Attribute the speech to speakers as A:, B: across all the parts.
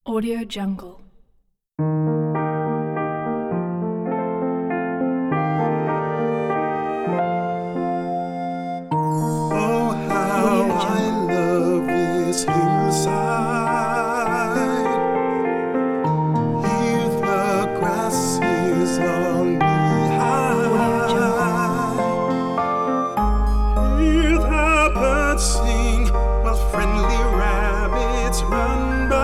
A: Audio Jungle.
B: Oh, how I love this hillside. Hear the grasses on knee-high. Hear the birds sing while friendly rabbits run by.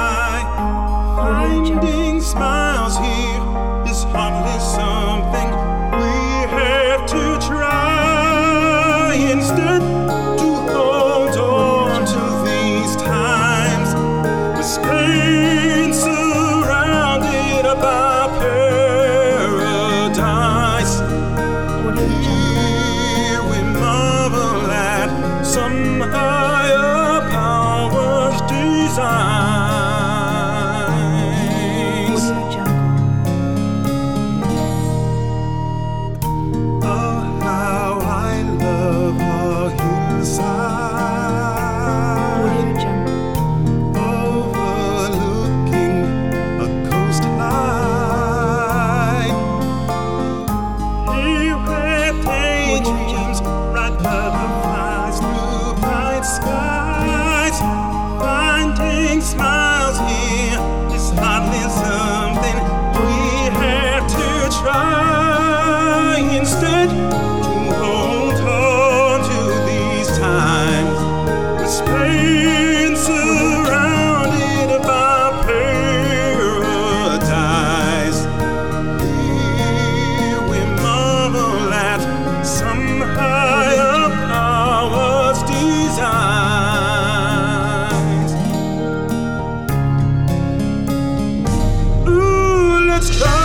B: Finding smiles here is hardly something we have to try. Instead, to hold on to these times with Spain surrounded by paradise. Here we marvel at some higher power's designs. Oh, how I love our hillside, overlooking a coastline. Here where daydreams ride butterflies through bright skies. Finding smiles here is hardly something we have to try. Instead, to hold on to these times with Spain surrounded by paradise. Here we marvel at some higher power's designs. Ooh, let's try.